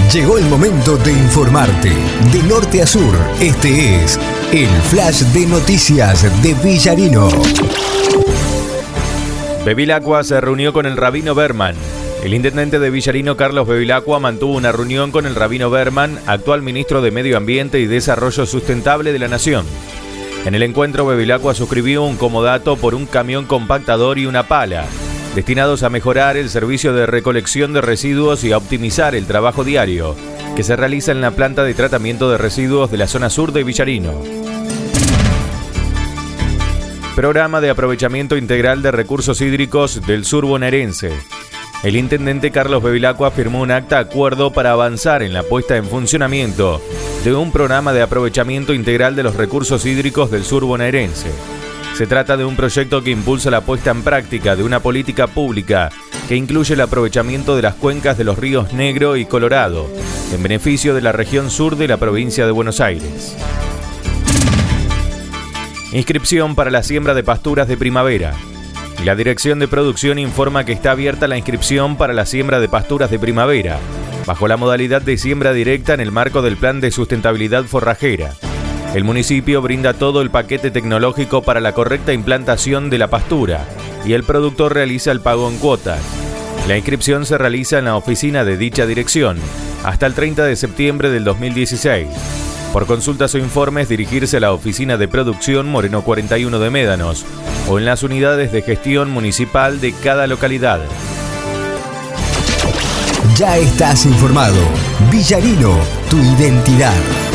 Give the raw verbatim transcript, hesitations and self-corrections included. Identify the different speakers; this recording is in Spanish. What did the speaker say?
Speaker 1: Llegó el momento de informarte. De norte a sur, este es el Flash de Noticias de Villarino.
Speaker 2: Bevilacqua se reunió con el rabino Berman. El intendente de Villarino, Carlos Bevilacqua, mantuvo una reunión con el rabino Berman, actual ministro de Medio Ambiente y Desarrollo Sustentable de la Nación. En el encuentro, Bevilacqua suscribió un comodato por un camión compactador y una pala, destinados a mejorar el servicio de recolección de residuos y a optimizar el trabajo diario que se realiza en la planta de tratamiento de residuos de la zona sur de Villarino. Programa de aprovechamiento integral de recursos hídricos del sur bonaerense. El intendente Carlos Bevilacqua firmó un acta acuerdo para avanzar en la puesta en funcionamiento de un programa de aprovechamiento integral de los recursos hídricos del sur bonaerense. Se trata de un proyecto que impulsa la puesta en práctica de una política pública que incluye el aprovechamiento de las cuencas de los ríos Negro y Colorado, en beneficio de la región sur de la provincia de Buenos Aires. Inscripción para la siembra de pasturas de primavera. La Dirección de Producción informa que está abierta la inscripción para la siembra de pasturas de primavera, bajo la modalidad de siembra directa en el marco del Plan de Sustentabilidad Forrajera. El municipio brinda todo el paquete tecnológico para la correcta implantación de la pastura y el productor realiza el pago en cuotas. La inscripción se realiza en la oficina de dicha dirección hasta el treinta de septiembre del dos mil dieciséis. Por consultas o informes, dirigirse a la oficina de producción Moreno cuarenta y uno de Médanos o en las unidades de gestión municipal de cada localidad.
Speaker 1: Ya estás informado. Villarino, tu identidad.